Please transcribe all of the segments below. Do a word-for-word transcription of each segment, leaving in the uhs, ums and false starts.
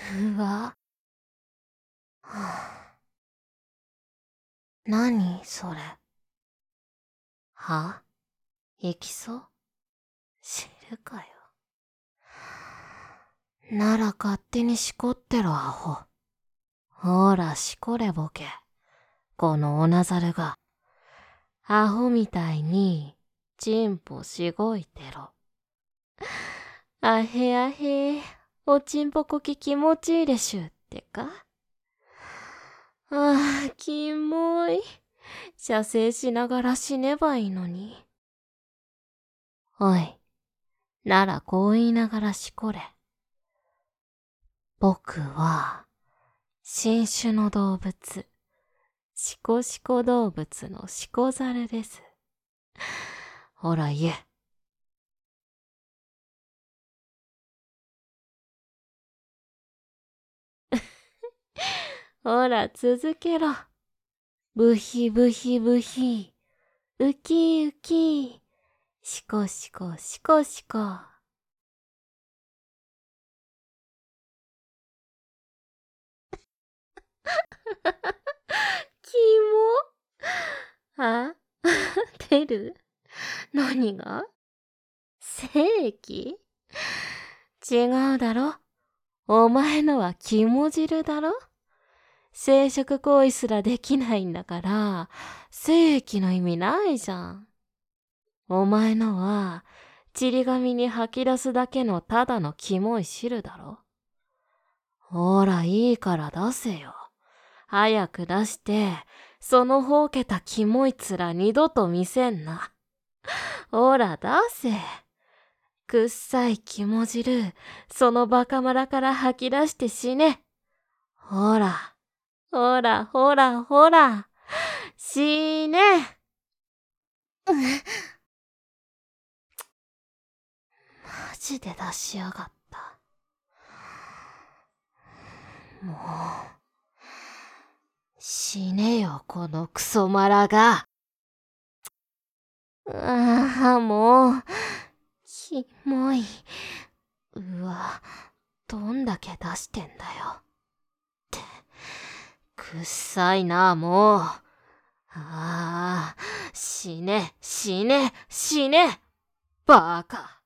うわ。はあ、何それ。は？行きそう？知るかよ。なら勝手にしこってろ、アホ。ほら、しこれボケ。このおなざるが。アホみたいに、チンポしごいてろ。あへあへ、おちんぽこき気持ちいいでしゅってか。ああ、キモい。射精しながら死ねばいいのに。おい、ならこう言いながらしこれ。僕は、新種の動物、シコシコ動物のシコザルです。ほら言え。ほら続けろ。ブヒブヒブヒ、ウキウキ、シコシコシコシコ。キモ。あ出る？何が？正規？違うだろ。お前のは肝汁だろ。生殖行為すらできないんだから、正規の意味ないじゃん。お前のは、ちり紙に吐き出すだけのただのキモい汁だろ。ほら、いいから出せよ。早く出して、そのほうけたキモい面二度と見せんな。ほら、出せ。くっさい肝汁、そのバカ村から吐き出して死ね。ほら、ほら、ほら、ほら、死ね。マジで出しやがった。もう、死ねよ、このクソマラが。ああ、もう、キモい。うわ、どんだけ出してんだよ。って、くっさいな、もう。ああ、死ね、死ね、死ね。バカ。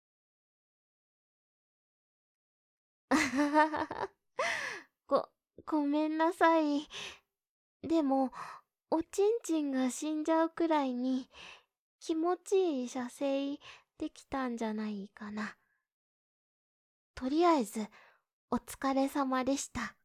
あははは。ご、ごめんなさい。でも、おちんちんが死んじゃうくらいに気持ちいい射精できたんじゃないかな。とりあえず、お疲れ様でした。